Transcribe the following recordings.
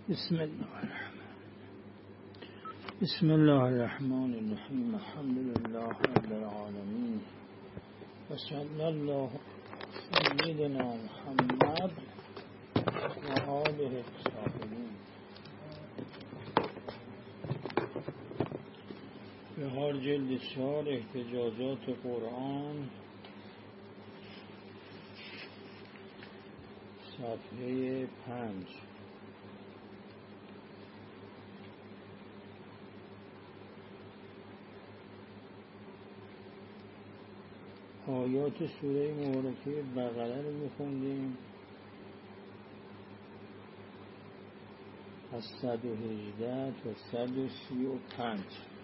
بسم الله الرحمن الرحیم. الحمد لله رب العالمین و صلی الله سیدنا محمد و آله الطاهرین. بهار جلد 4 احتجاجات قرآن، صفحه 5. آیات سوره مبارکه بقره رو میخوندیم از 118 تا 135.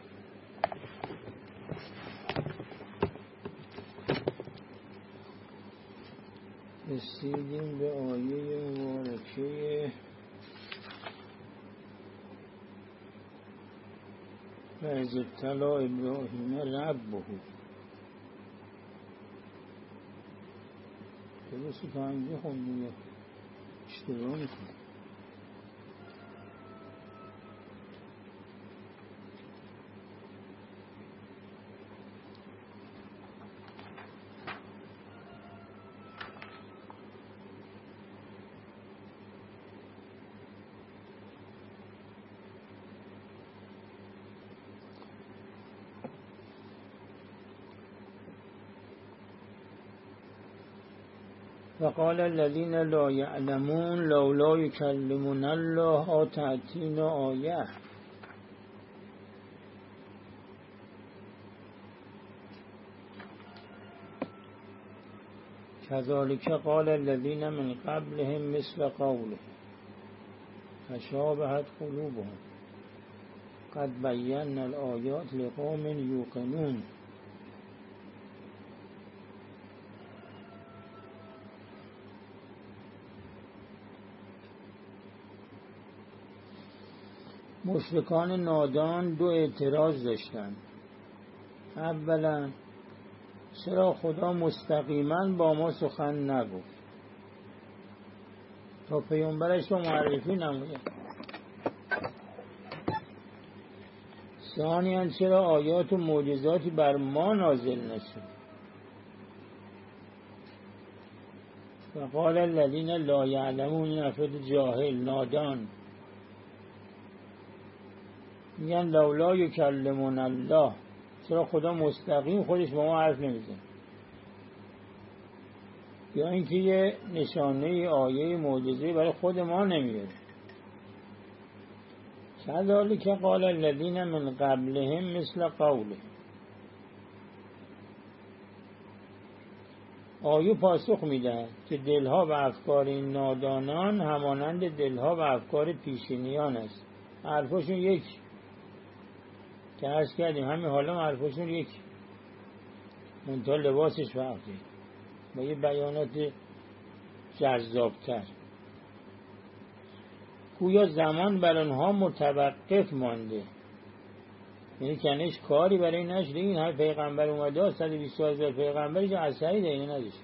رسیدیم به آیه مبارکه و از ابتلا ابراهیم ربه. درستی تا اینجا خوندیم یا اشتباه میکنم؟ وقال الذين لا يعلمون لولا يكلمنا الله أو تأتينا آية. كذلك قال الذين من قبلهم مثل قوله فشابهت قلوبهم قد بينا الآيات لقوم يوقنون. مشرکان نادان دو اعتراض داشتند. اولا چرا خدا مستقیما با ما سخن نگفت تا پیامبرش رو معرفی نموده؟ ثانیاً چرا آیات و معجزاتی بر ما نازل نشد؟ و قال الذین لا یعلمون، این افراد جاهل نادان میگن لولا یکلمون الله، چرا خدا مستقیم خودش با ما حرف نمیزنه؟ یا اینکه یه نشانه آیه معجزه برای خود ما نمیاره. کذالک قال الذین من قبلهم مثل قوله. آیه پاسخ میدهد که دلها و افکار این نادانان همانند دلها و افکار پیشینیان است. حرفشون یک که عرض کردیم، همین حالا حرفشون یک، منتها لباسش فرقه با یه بیانات جذابتر. گویا زمان بر آنها متوقف مانده، یعنی کنش کاری برای نشد این هر پیغمبر اومده 120,000 پیغمبری که اثری دینه نداشت.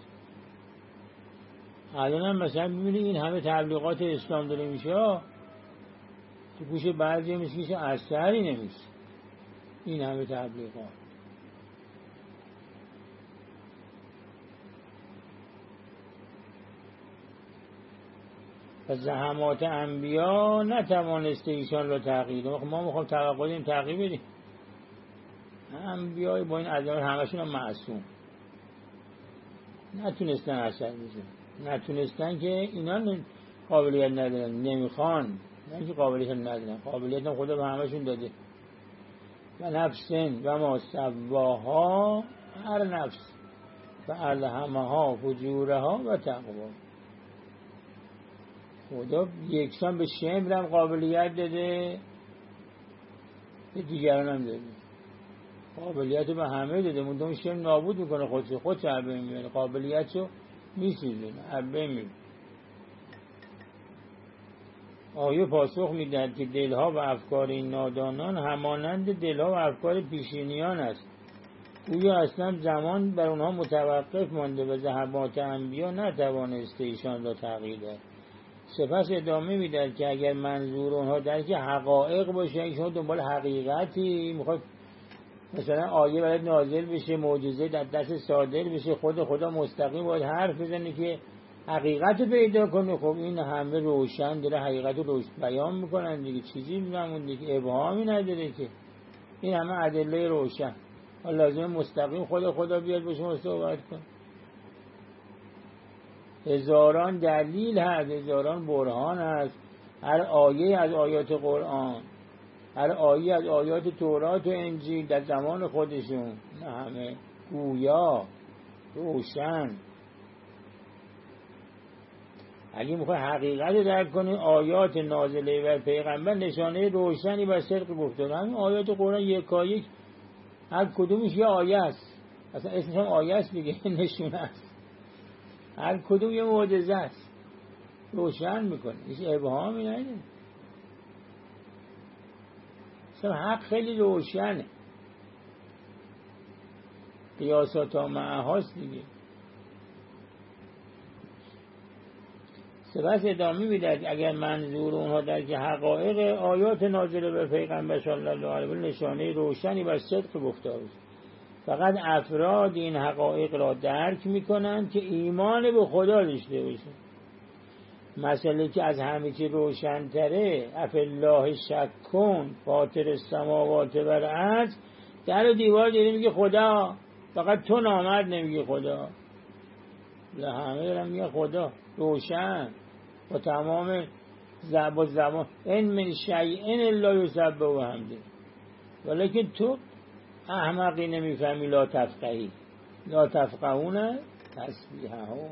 الان هم مثلا ببینید این همه تبلیغات اسلام داره میشه، تو گوش بعضی میشه اثری نمیشه. این همه تبلیغات و زحمات انبیا نتوانسته ایشان را تغییر کنه. ما میخوام توقع تغییر بدیم. انبیا با این عظمت همشون هم معصوم نتونستن اثر بزنن، نتونستن که اینا قابلیت ندارن، نمیخوان، نه اینکه قابلیت ندارن، قابلیت هم خدا به همشون داده. و نفسن و ما سواها، هر نفس و الهمها فجورها و تقوا. خدا یکسان به شمر هم قابلیت داده، به دیگران هم داده. قابلیت به همه داده، منتها شمر نابود میکنه خودش عبه میبینه، قابلیت رو میسیزونه، عبه میبینه. آیه پاسخ میدهد که دلها و افکار این نادانان همانند دلها و افکار پیشینیان است. گویا اصلا زمان بر اونها متوقف مانده و ذهبات انبیا نتوانسته ایشان را تغییر دهد. سپس ادامه میداد که اگر منظور اونها درک حقایق باشه، شما دنبال حقیقتی میخواد مثلا آیه برات نازل بشه، معجزه در دست صادر بشه، خدا مستقیم باید حرف بزنه که حقیقت رو پیدا کنه. خب این همه روشن داره حقیقت رو بیان میکنن دیگه، چیزی نمونده که ابهامی نداره که، این همه ادله روشن. لازم مستقیم خدا بیاد به شما صحبت کن. هزاران دلیل هست، هزاران برهان هست، هر آیه از آیات قرآن، هر آیه از آیات تورات و انجیل در زمان خودشون، نه همه گویا روشن. اگه میخوای حقیقت رو درک کنی، آیات نازله بر پیغمبر نشانه روشنی بر صدق گفتن. همین آیات قرآن یکایک هر کدومش یه آیه است، اصلا اسمش هم آیه است دیگه، نشونه است. هر کدوم یه معجزه است، روشن میکنه، هیچ ابهامی نداره. اصلا حق خیلی روشنه، قیاسات ها معهاست دیگه. سپس ادامه میدهد اگر منظور اونها در که حقایق آیات نازله به پیغمبر صلی الله علیه و نشانه روشنی بر صدق گفتار است، فقط افراد این حقایق را درک میکنند که ایمان به خدا داشته باشند. مسئله که از همه چی روشن‌تره، افالله شک کن فاطر السماوات و الارض، در و دیوار داره میگه خدا، فقط تو نامرد نمیگه خدا. همه دارن میگه خدا، روشن با تمام زبان. ان من شیء الا یسبح بحمده، ولیکن تو احمقی نمیفهمی، لا تفقهون تسبیحهم.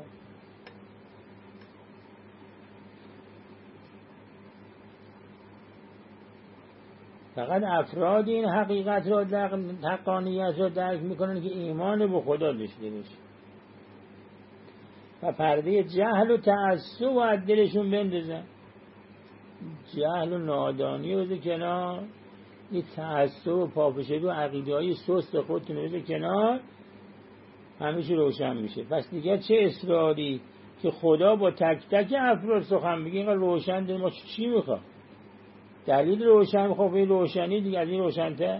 فقط افراد این حقیقت را حقانیت را درک میکنن که ایمان به خدا داشته باشه و پرده جهل و تعصب و از دلشون بندازن. جهل و نادانی بده کنار، این تعصب و پاپشگی و عقیده‌های سست خودتون بده کنار، همیشه روشن میشه. پس دیگه چه اصراری که خدا با تک تک افراد سخن بگه؟ اینقدر روشن داریم، ما چی میخواد؟ دلیل روشن میخواد، این روشنی دیگه از این روشن‌تر.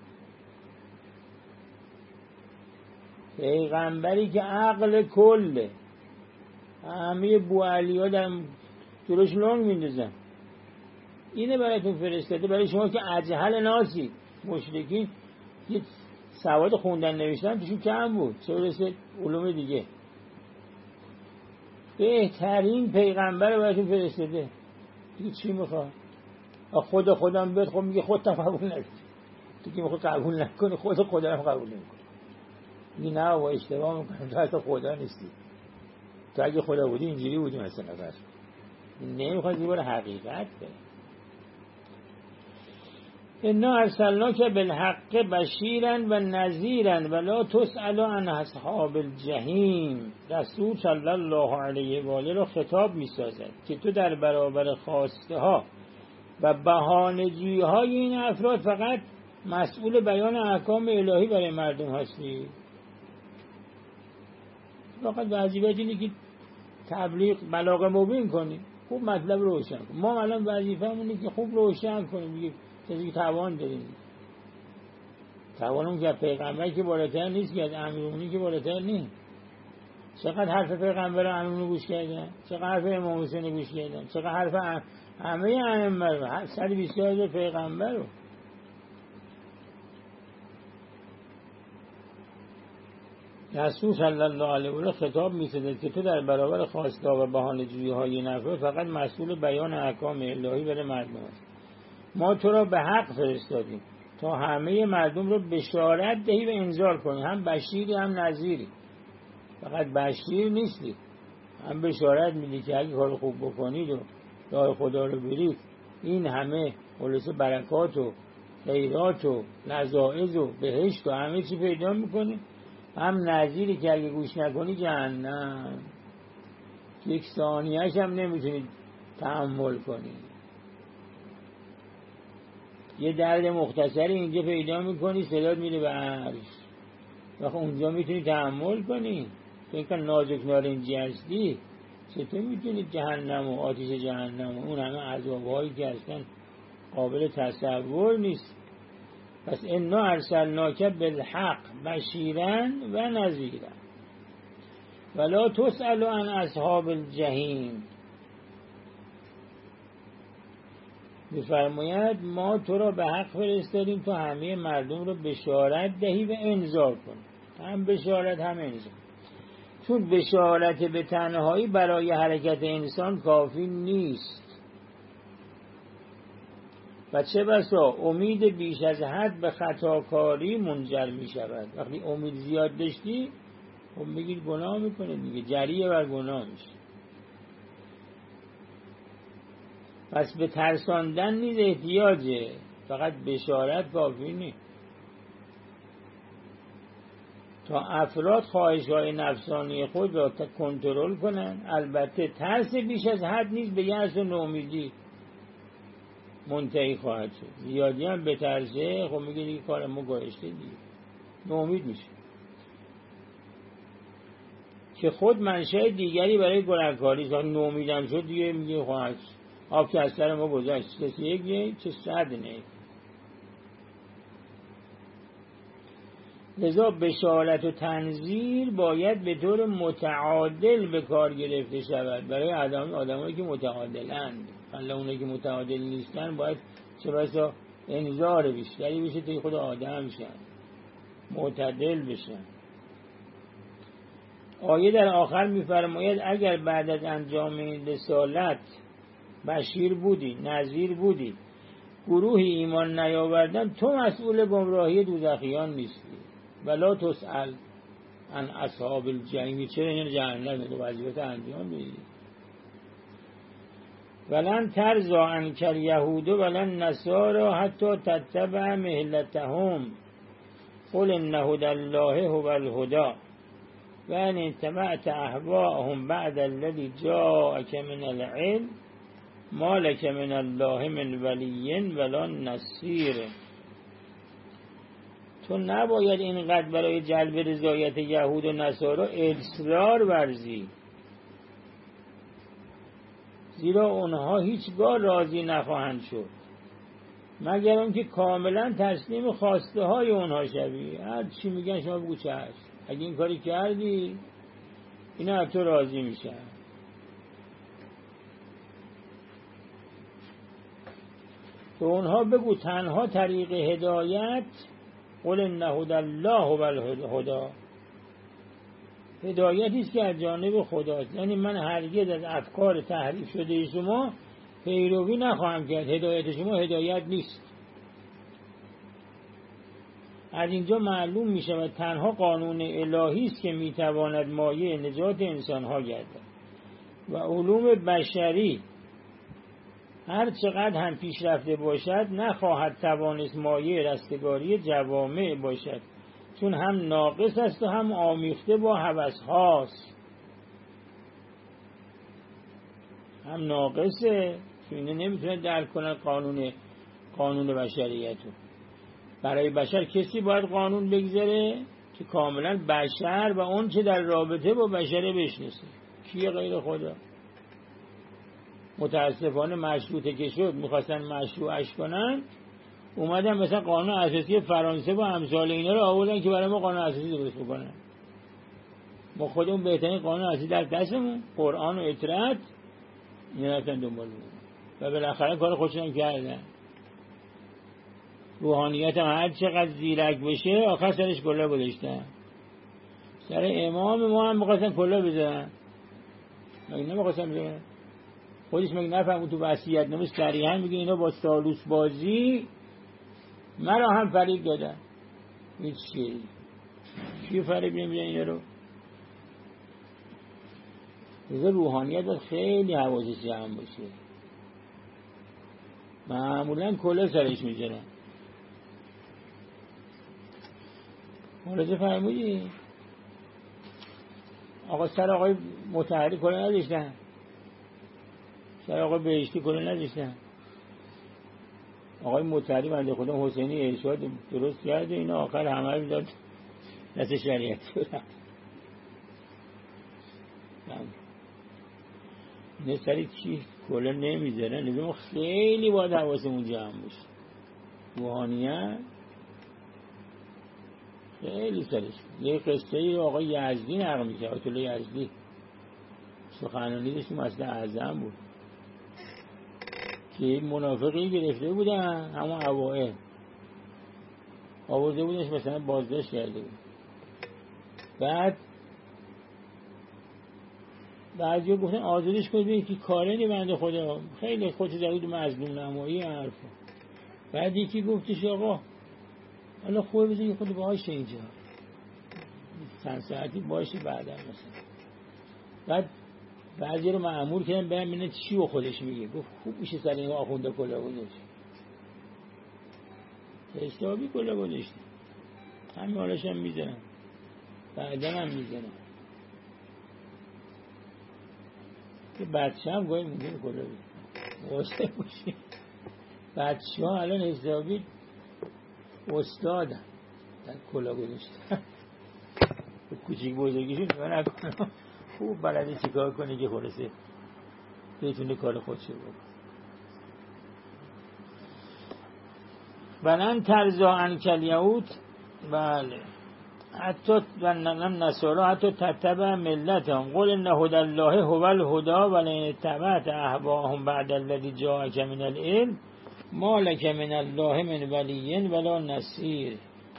پیغمبری که عقل کله، همه بوعلی ها در جلوش لنگ میندازن، اینه برایتون فرستاده. برای شما که اجهل ناسی، مشرکین یه سواد خوندن نوشتن توشون کم بود، چه برسه علوم دیگه. بهترین پیغمبر برایتون فرستاده، دیگه چی میخواد؟ خودم بیاد، خب میگه خودت قبول نکنی، تو که میخواد قبول نکنی، خدا هم قبول نمیکنی. میگه نه و اشتباه میکنم، تو حتی خدا نیستی، تو اگه خدا بودی اینجوری بودی مثلا. بس نمیخواد زیبار حقیقت به انا ارسلناک بالحق بشیرا و نذیرا ولا تسأل عن اصحاب الجحیم. رسول صلی الله علیه و آله را خطاب میسازد که تو در برابر خواسته ها و بهانه‌جویی های این افراد فقط مسئول بیان احکام الهی برای مردم هستی. فقط وظیفت اینه که تبلیغ بلاغه مبین کنی، خوب مطلب روشن کن. ما الان وظیفه‌مون اینه که خوب روشن کنیم دیگه، چیزی توان داریم. توانمون که پیغمبر که بالاتر نیست، که از امیرمونی که بالاتر نیست. چقدر حرف پیغمبر و امیرمون گوش کردن، چقدر حرف امام حسین گوش کردن، چقدر حرف همه ائمه رو، 120,000 پیغمبر رو. رسول صلی الله علیه و آله خطاب می‌کند که تو در برابر خواسته‌ها و بهانه‌جویی‌های نفر فقط مسئول بیان احکام الهی برای مردم است. ما تو را به حق فرستادیم تا همه مردم رو بشارت دهی و انذار کنی، هم بشیری هم نذیری. فقط بشیر نیستی، هم بشارت میدی که اگه کار خوب بکنید و راه خدا رو برید، این همه خلاصه برکات و خیرات و لذائذ و بهشت و همه چی پیدا میکنی. هم نذیری که اگه گوش نکنی جهنم، یک ثانیه‌اش هم نمیتونی تحمل کنی. یه درد مختصری اینجا پیدا میکنی، صدات میره به عرش، وقت اونجا میتونی تحمل کنی. تو اینکه نازک نارنجی هستی، چطور میتونید جهنم و آتش جهنم و اون همه عذاب‌هایی که اصلا قابل تصور نیست. پس انا ارسلناک بالحق بشیرا و نذیرا ولا تسأل عن اصحاب الجحیم. می‌فرماید ما تو را به حق فرستادیم تا همه مردم رو بشارت دهی و انذار کنی، هم بشارت هم انذار. چون بشارت به تنهایی برای حرکت انسان کافی نیست و چه بسا امید بیش از حد به خطاکاری منجر می شود. وقتی امید زیاد داشتی خب بگیر گناه میکنه دیگه، جریه بر گناه میشه. پس به ترساندن نیز احتیاجه، فقط بشارت کافی نیست. تا افراد خواهش‌های نفسانی خود را کنترل کنند. البته ترس بیش از حد نیز به یأس و نومیدی منتهی خواهد شد. زیادی هم به ترسه خب میگه دیگه کار ما گذشته دیگه، نومید میشه که خود منشأ دیگری برای گناهکاری است. نومیدم شد دیگه میگه خواهد آب که از سر ما گذشت، کسی یک چه صد نه. لذا بشارت و تنذیر باید به طور متعادل به کار گرفته شود برای آدمایی که متعادلند. حالا اونایی که متعادل نیستن باید چه بسا انذار بیشتری بشه تا خود آدم شن، معتدل بشن. آیه در آخر می‌فرماید اگر بعد از انجام این رسالت بشیر بودی، نذیر بودی، گروهی ایمان نیاوردن، تو مسئول گمراهی دوزخیان نیستی. ولا تسأل عن اصحاب الجحیم. چرا این جهنم تو وظیفت انجام میدی؟ ولن ترضی عنک الیهود ولن نصارا حتی تتبع ملتهم قل ان هدی الله هو الهدی و ان اتبعت اهواءهم بعد الذی جاءک من العلم ما لک من الله من ولی ولا نصیر. تو نباید اینقدر برای جلب رضایت یهود و نصارا اصرار ورزی، زیرا اونها هیچگاه راضی نخواهند شد مگر اونکه کاملا تسلیم خواسته های اونها شوی. هر چی میگن شما بگو چه هست، اگه این کاری کردی اینا از تو راضی میشن. تو اونها بگو تنها طریق هدایت قل ان هدی الله هو الهدی، هدایتی است که از جانب خداست. یعنی من هرگز از افکار تحریف شده شما پیروی نخواهم کرد، هدایت شما هدایت نیست. از اینجا معلوم می شود تنها قانون الهی است که می تواند مایه نجات انسان ها گردد و علوم بشری هر چقدر هم پیشرفته باشد نخواهد توانست مایه رستگاری جوامع باشد، چون هم ناقص است و هم آمیخته با هوس هاست. هم ناقصه چون اینه نمیتونه درک کنه قانون بشریت رو. برای بشر کسی باید قانون بگذاره که کاملا بشر و اون چه در رابطه با بشر بشناسه. کیه غیر خدا؟ متاسفانه مشروطه که شد میخواستن مشروعش کنن، اومدن مثلا قانون اساسی فرانسه و امثال اینا رو آوردن که برای ما قانون اساسی درست بکنن. ما خودمون بهترین قانون اساسی در دستمون قرآن و اطاعت اینا رفتن دنبال می‌کنن و بالاخره کار خودشون کردن. روحانیت هم هر چقدر زیرک بشه آخر سرش کلا گذاشتن. سر امام ما هم می‌خواستن کلا بزنن. اینا می‌خواستن بزنن. خودش مگه نفهمون تو وصیت نامه صریحا میگه اینا با سالوس بازی مرا هم فریب دادن. این چیه؟ چی فریب نمیدن اینا رو؟ روحانیت باید خیلی حواسش جمع باشه. معمولا کلا سرش میزنن. ملاحظه فرمودی؟ آقا سر آقای مطهری کلا نداشتن، سر آقای بهشتی کلا نداشتن. آقای مطهری بنده خدا حسینی ارشاد درست کرده، اینا آخر همه رو داد دست شریعت. نه سری کی کلا نمیذاره. نمیدونم خیلی باید حواسمون جمع باشه. روحانیت خیلی سرش. یه قصه ای آقای یزدی نقل میشه، آیت الله یزدی سخنرانی داشت، مسئله اعظم بود که منافقی گرفته بودن همون اوائل، آورده بودنش مثلا بازداشت کرده بود. بعد بعضی گفتن آزادش کنید که کارنی بنده خدا خیلی خودش زدود مظلوم نمایی حرفا. بعد یکی گفتش آقا حالا خوبه بذار یه خود باشه اینجا چند ساعتی باشه بعدا مثلا. بعد بعضی رو مأمور کردن برن ببینن چی و خودش میگه. گفت خوب میشه سر این آخونده کلا گذاشت، حسابی کلا گذاشت، همین حالش هم میزنن بعدا هم میزنن. که بچه هم گاهی ممکنه کلا بید واسه باشی. بچه ها الان حسابی استادن در کلا گذاشتن. کوچیک بزرگیشون نگاه نکنه، خوب بلده چیکار کنه که خلاصه بتونه کار خودشو بکنه. ولن ترضی عنک الیهود، بله، حتی النصارا حتی تتبع ملتهم قل ان هدی الله هو الهدی ولئن اتبعت اهواءهم بعد الذی جاءک من العلم ما لک من الله من ولی ولا نصیر.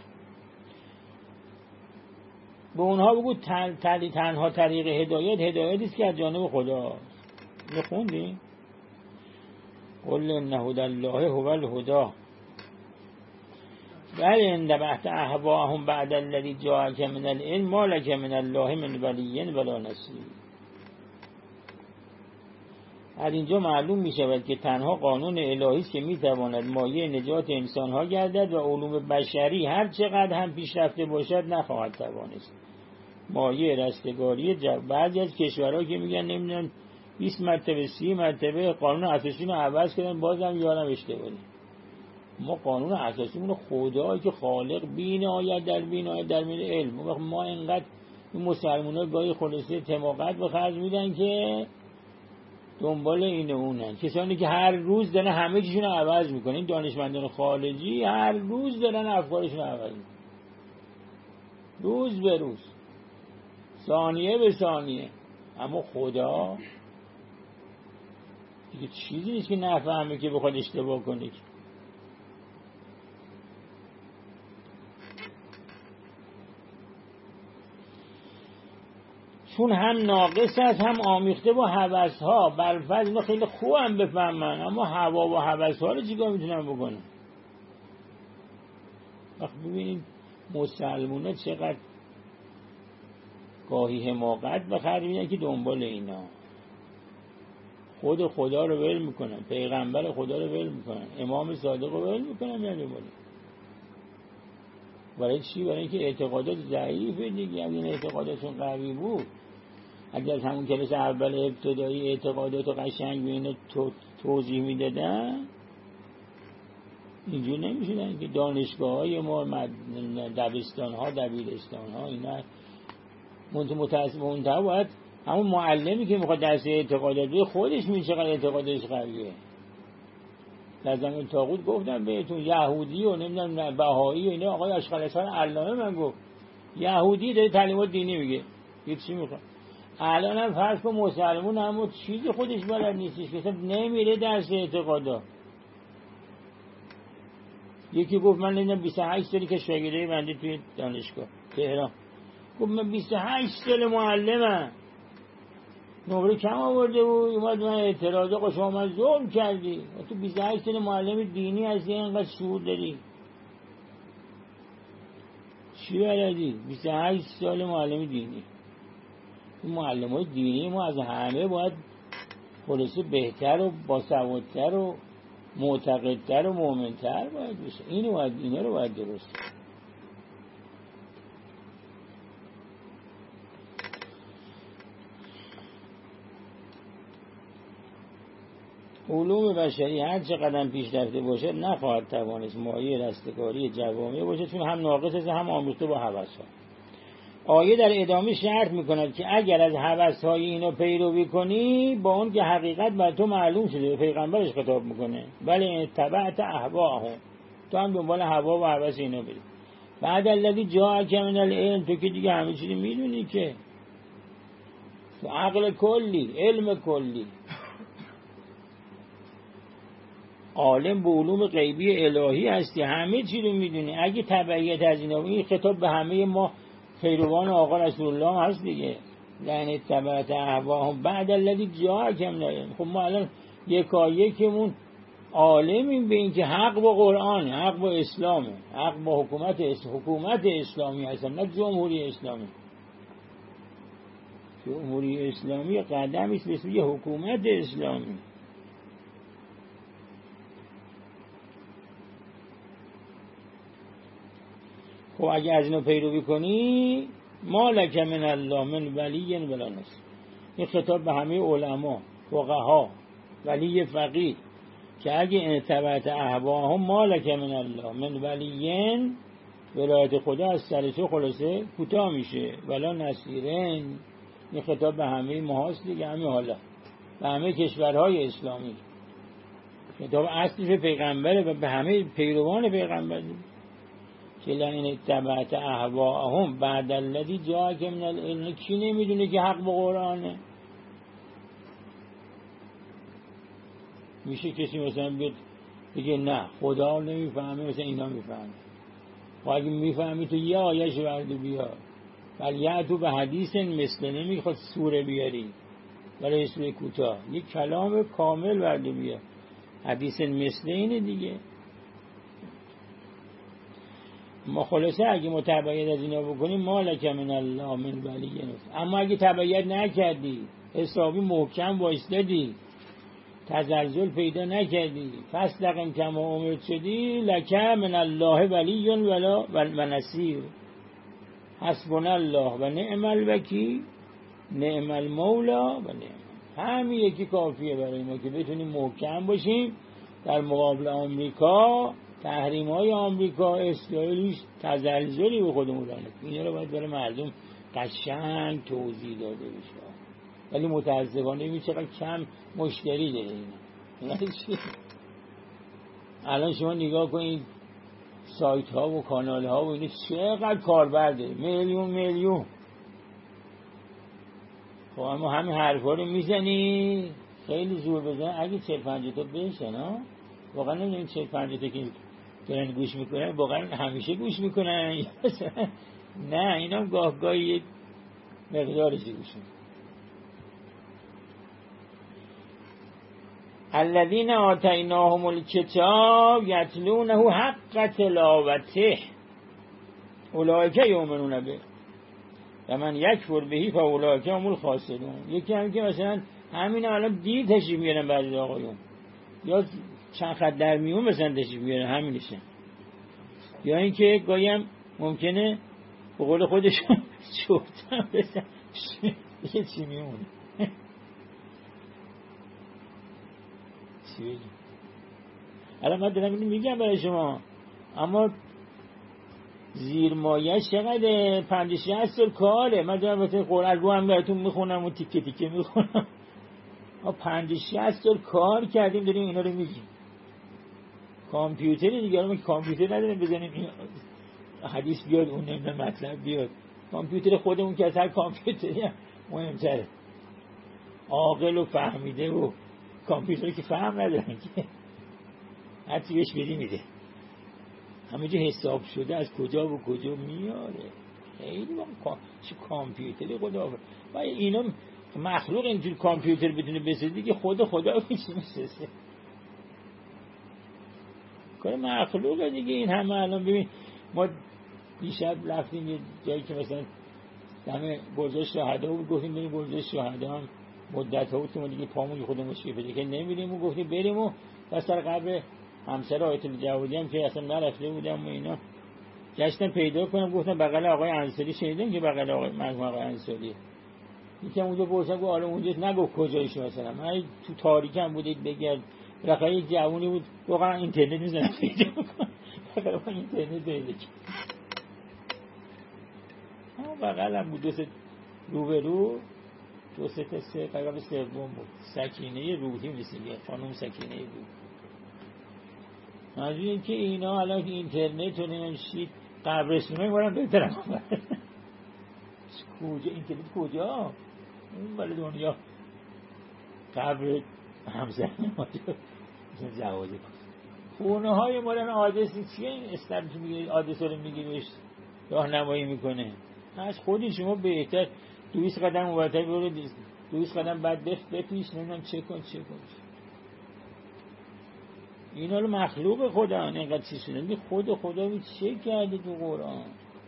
به اونها بگو تنها طریق هدایتی است که از جانب خدا. میخوندی؟ قل ان هدی الله هو الهدی ولی ان اتبعت اهواءهم بعد الذی جاءک من العلم ما لک من الله من ولی ولا نصیر. از اینجا معلوم می شود که تنها قانون الهی است که می تواند مایه نجات انسان ها گردد و علوم بشری هر چقدر هم پیشرفته باشد نخواهد توانست مایه رستگاری بعضی از کشورها که میگن نمیدونن 20 مرتبه 30 مرتبه قانون اساسی رو عوض کردن بازم یارم اشتباهی. ما قانون اساسیمون خدایی که خالق بین آید در بین علم. ما اینقدر این مسلمان‌ها گاهی خلاصه تماقت به خرج میدن که دنبال این اونن، کسانی که هر روز دارن همه چیزشون رو عوض میکنن. این دانشمندان خارجی هر روز دارن افکارشون رو عوض میکنن، روز به روز، ثانیه به ثانیه. اما خدا دیگه چیزی نیست که نفهمه که بخواد اشتباه کنه. چون هم ناقص است هم آمیخته با هوس‌ها. برفرض اینا خیلی خوب هم بفهمن، اما هوا و هوس‌ها رو چیکار میتونن بکنن؟ وقت ببینید مسلمونا چقدر گاهی حماقت به خرج میدن که دنبال اینا. خود خدا رو ول میکنن، پیغمبر خدا رو ول میکنن، امام صادق رو ول میکنن، یعنی برای چی؟ برای اینکه اعتقادات ضعیفه دیگه. اگه این اعتقاداتشون قوی بود، اگر از همون کلاس اول ابتدایی اعتقادات و قشنگ بینه توضیح میدادن اینجور نمیشدن که دانشگاه های ما، دبستان ها، دبیرستان ها، اینا متاسفانه باید همون معلمی که میخواد درس اعتقادات بده خودش میشه چقدر اعتقادش قویه. در زمان طاغوت گفتم بهتون یهودی و نمیدونم بهایی و اینا، آقای اشغالستان علامه من گفت یهودی داره تعلیمات دینی میگه، یک چی میخواد. الان هم فرض کن مسلمون هم چیزی خودش بلد نیستش که نمیره درس اعتقادات. یکی گفت من نمیدونم 28 سالی که شاگرده بنده توی دانشگاه تهران، گفت من 28 سال معلمم، نمره کم آورده بود، اومد من اعتراض آقا شما من ظلم کردی، تو 28 سال معلم دینی هستی اینقدر شعور داری چی بلدی؟ 28 سال معلم دینی. معلم های دینی ما از همه باید خلاصه بهتر و باسوادتر و معتقدتر و مؤمنتر باید بشه. اینا رو باید درست. علوم بشری هر چقدر پیش رفته باشد نخواهد توانست مایه رستگاری جوامع باشد، چون هم ناقص است هم آمیخته با هوس‌ها. آیه در ادامه شرط میکند که اگر از هوس‌های اینا پیروی کنی با اون که حقیقت بر تو معلوم شده، پیغمبرش خطاب میکنه، بله تبعت اهواهم، تو هم دنبال هوا و هوس اینا بری. بعد الذی جاءک من العلم، تو که دیگه همه چیزی میدونی، که تو عقل کلی، علم کلی، عالم به علوم غیبی الهی هستی، همه چی رو میدونی. اگه تبعیت از اینا، این خطاب به همه ما پیروان آقا رسول الله هست دیگه، یعنی تبعت اهواهم بعد الذی جاءک من العلم. خب ما الان یکمون عالمیم به این که حق با قرآن، حق با اسلامه، حق با حکومت اسلامی هستن، نه جمهوری اسلامی. جمهوری اسلامی قدمی است به اسم یه حکومت اسلامی. خب اگه از اینو پیروی کنی، ما لک من الله من ولی ولا نصیر. این خطاب به همه علما، فقها، ولی فقیه، که اگه تبعت اهواهم ما لک من الله من ولی، ولایت خدا از سر تو خلاصه کوتاه میشه، ولا نصیرین. این خطاب به همه ماست دیگه، همه حالا به همه کشورهای اسلامی. خطاب اصلیش پیغمبره و به همه پیروان پیغمبر، که لئن اتبعت اهواهم بعد الذی جاءک من العلم. کی نمیدونه که حق با قرآنه؟ میشه کسی مثلا بیاد بگه نه خدا نمیفهمه، مثلا اینا میفهمه. و اگه میفهمی تو یه آیهش ورده بیار، ولی تو به حدیث مثل، نمیخواد سوره بیاری ولی سوره کوتاه، یک کلام کامل ورده بیار. حدیث مثل اینه دیگه. ما خلاصه اگه متبعیت از اینا بکنیم، ما لک من الله من ولی. اما اگه تبعیت نکردی، حسابی محکم وایستادی، تزلزل پیدا نکردی، فاستقم کما امرت شدی، لک من الله ولی و نصیر، حسبنا الله و نعم الوکیل، نعم المولا و نعم. همین یکی کافیه برای ما که بتونیم محکم باشیم در مقابل آمریکا. تحریم های آمریکا، اسرائیل تزلزلی به خودمون رانه. اینا رو باید برای مردم قشنگ توضیح داده بشه. ولی متاسفانه این چقدر کم مشتری داره اینا. الان شما نگاه کنید سایت ها و کانال ها و اینا چقدر کاربر داره، میلیون. خب اما همین حرفا رو میزنی، خیلی زور بزن اگه 40-50 تا بشن ها. واقعا نمیدونم 40-50 تا که دارن گوش میکنن واقعا همیشه گوش میکنن نه، اینا گاه گاهی مقدارشی گوش میکنن. الذین آتیناهم الکتاب یتلونه حق تلاوته اولئک یؤمنون به و من یکفر بهی فاولئک هم الخاسرون. یکی هم که مثلا همین الان دیر تشریف میارن بعضی آقایون، یا چند خط در میون مثلا تشریف میارن همینشه، یا اینکه گاهی هم ممکنه به قول خودشون چوبتن بزن یه چی میمونه. چی بگیم؟ الان من دارم اینو میگم برای شما، اما زیر مایه چقدر 50-60 سال کاره. من دارم واسه قرآن رو هم براتون میخونم و تیکه تیکه میخونم. ما 50-60 سال کار کردیم داریم اینا رو میگیم. کامپیوتری دیگه، ما کامپیوتر نداریم بزنیم این حدیث بیاد اون نمیدونم مطلب بیاد. کامپیوتر خودمون که از هر کامپیوتری مهمتره، عاقل و فهمیده و کامپیوتری که فهم ندارن که هر چی بهش بدی میده، همه جا حساب شده از کجا و کجا میاره. خیلی چه کامپیوتری خدا و اینا مخلوق اینجور کامپیوتر بدونه بسازه که خدا میشه کار مخلوقه دیگه. این همه الان ببین ما دیشب رفتیم یه جایی که مثلا دم برج شهدا بود، گفتیم بریم برج شهدا، هم مدت ها بود که ما دیگه پامون خودمون مشکل پیدا که نمیریم و گفتیم بریم و سر قبر همسر آیت الجوادی هم که اصلا نرفته بودم و اینا گشتم پیدا کنم، گفتم بغل آقای انصاری. شنیدم که بغل آقای مرحوم آقای انصاری یکم اونجا پرسیدم گفت آره اونجا، نگفت کجایش مثلا، من تو تاریکم بودید بگرد. بالاخره یک جوونی بود واقعا اینترنت میزنه پیدا میکنه، بالاخره اینترنت پیدا کرد. بغل هم بود، دو سه رو به رو، دو سه تا قبل سوم بود، سکینه روحی مثل خانم سکینه بود. منظور این که اینا الان اینترنت و نمیشید قبرستونای بارم بهترم کجا اینترنت کجا؟ اون بالا دنیا قبر همزنه ما جوازه خونه های مالن آدرسی چیه؟ این استرس میگه آدرس رو میگه بهش راهنمایی میکنه. از خودی شما بهتر 200 قدم اونورتر برو، 200 قدم بعد بپیش، نمیدونم چه کن. اینا رو مخلوق خدا اینقدر چی شده؟ خدا چه کرده تو قرآن؟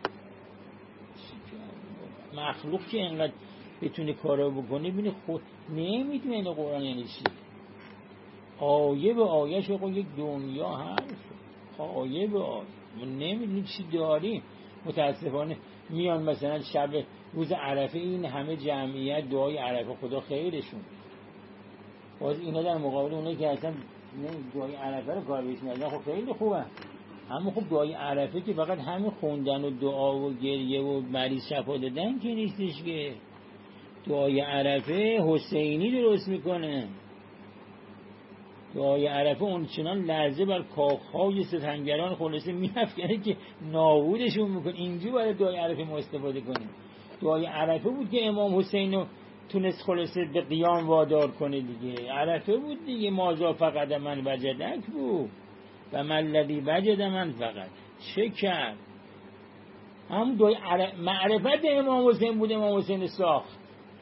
مخلوق که اینقدر بتونه کارا بکنه ببینه خود نمیدونه این قرآن یعنی چی. آیه به آیه شو یک دنیا هست، آیه به آیه ما نمیدونیم چی داریم. متاسفانه میان مثلا شب روز عرفه این همه جمعیت دعای عرفه خدا خیرشون، باز اینا در مقابل اونایی که اصلا دعای عرفه رو کار بهش ندارن خب خیلی خوبه. اما خب دعای عرفه که فقط همین خوندن و دعا و گریه و مریض شفا دادن که نیستش که. دعای عرفه حسینی درست میکنه. دعای عرفه اون چنان لرزه بر کاخهای ستمگران خلاصه میافکنه که نابودشون میکنه. اینجا باید دعای عرفه ما استفاده کنیم. دعای عرفه بود که امام حسین رو تونست خلاصه به قیام وادار کنه دیگه. عرفه بود دیگه. مازا فقط من وجدک بود و من الذی وجد من فقط. چه کرد؟ همون دعای معرفت امام حسین بود. امام حسین ساخت.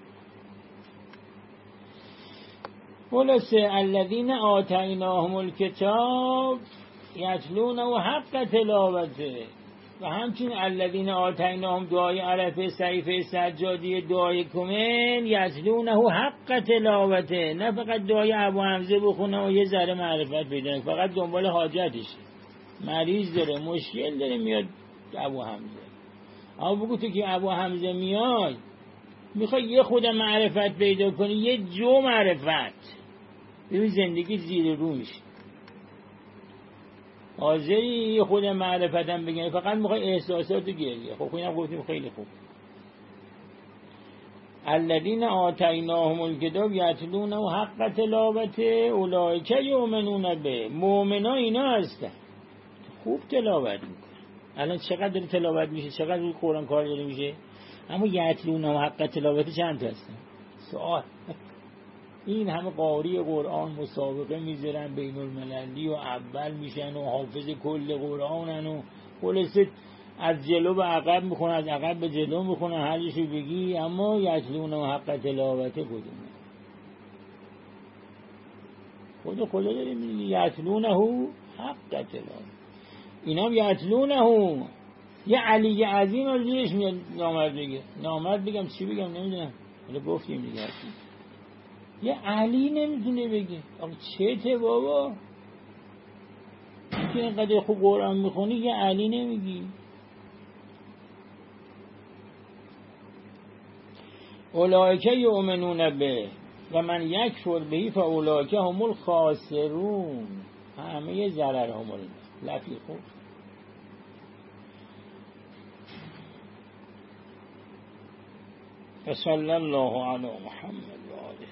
خلاصه الذین آتیناهم الکتاب یتلونه حق تلاوته. و همچنین الذین آتیناهم دعای عرفه صحیفه سجادی دعای کمل یتلونه حق تلاوته. نه فقط دعای ابو حمزه بخونه و یه ذره معرفت پیدا کنه، فقط دنبال حاجتش، مریض داره مشکل داره میاد ابو حمزه. اما بگو تو که ابو حمزه میای میخوای یه خود معرفت پیدا کنی، یه جو معرفت، ببین زندگی زیر رو میشه. حاضری خود معرفتم بگن، فقط میخوای احساسات و گریه. خب اینم گفتیم خیلی خوب. الذین آتیناهم الکتاب یتلونه حق تلاوته اولئک یؤمنون به. مؤمنا اینا هستن خوب تلاوت میکنن. الان چقدر تلاوت میشه، چقدر روی قرآن کار داره میشه، اما یتلونه حق تلاوته چند تا هستن؟ سوال. این همه قاری قرآن مسابقه میذارن بین المللی و اول میشن و حافظ کل قرآنن و خلاصه از جلو به عقب میخونن، از عقب به جلو میخونن، حالشو بگی. اما یتلونه و حق تلاوته کدومه؟ خدا داره میگه یتلونه حق تلاوته. اینا هم یتلونه. یه علی عظیم از زیرش میاد نامرد بگه. نامرد بگم چی بگم نمیدونم، حالا گفتیم دیگه. یه علی نمیتونه بگه. آقا چته بابا که اینقدر خوب قرآن میخونی یه علی نمیگی؟ اولئک یؤمنون به و من یکفر به فاولئک هم الخاسرون. همه ضرر هم لفی خوب. صلی الله علی محمد و آله.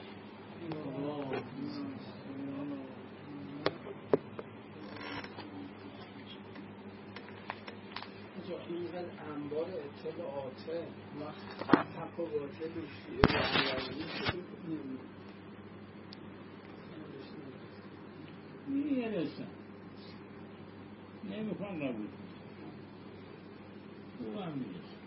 اینقدر انبار اطلاعاته وقت حق و باطل و شیعه و امیرانی میرسن نمیخوان قبول او هم میرسن.